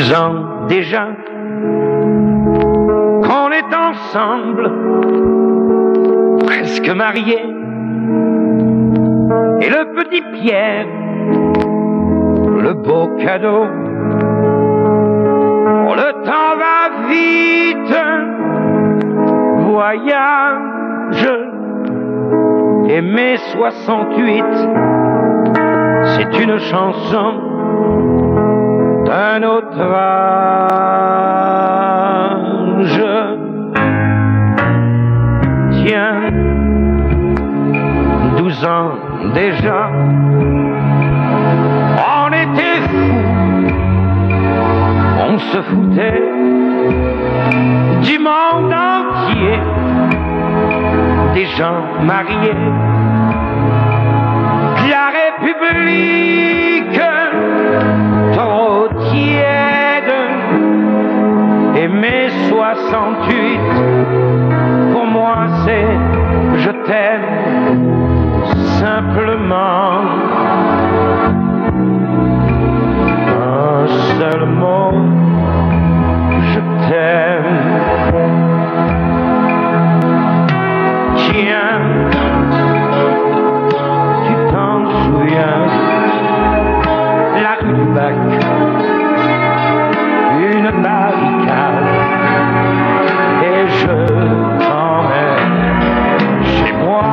12 ans déjà qu'on est ensemble, presque mariés. Et le petit Pierre, le beau cadeau. Oh, le temps va vite, voyage. Et mai 68, c'est une chanson d'un autre âge. Tiens, 12 ans déjà, on était fous, on se foutait du monde entier, des gens mariés, de la République trop tiède. Et mai 68, pour moi c'est je t'aime simplement. Un seul mot, je t'aime. Tiens, tu t'en souviens, la rue du Bac, une barricade, et je t'emmène chez moi.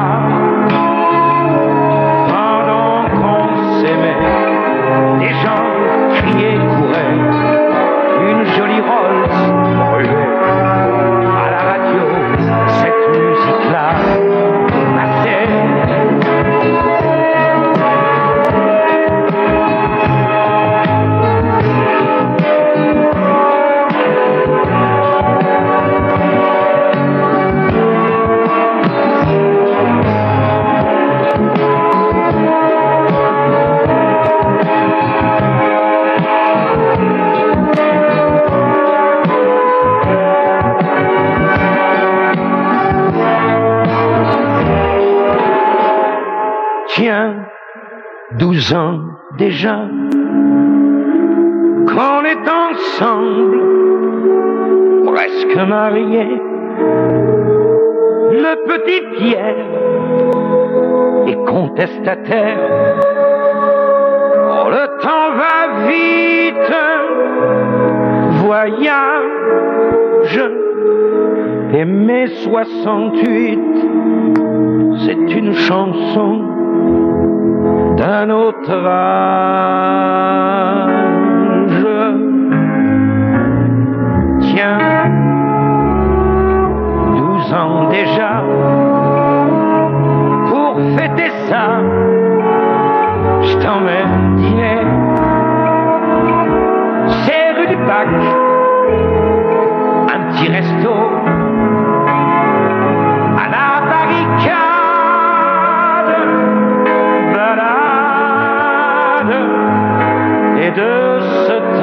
Pendant qu'on s'aimait, les gens criaient, couraient, une jolie Rolls brûlait. À la radio, cette musique-là passait. Tiens, 12 ans déjà qu'on est ensemble, presque mariés. Le petit Pierre est contestataire. Oh, le temps va vite, voyage. Et mai 68, c'est une chanson d'un autre âge. Tiens, 12 ans déjà, pour fêter ça, je t'emmène dîner. C'est rue du Bac, un petit resto à la barricade. Et de ce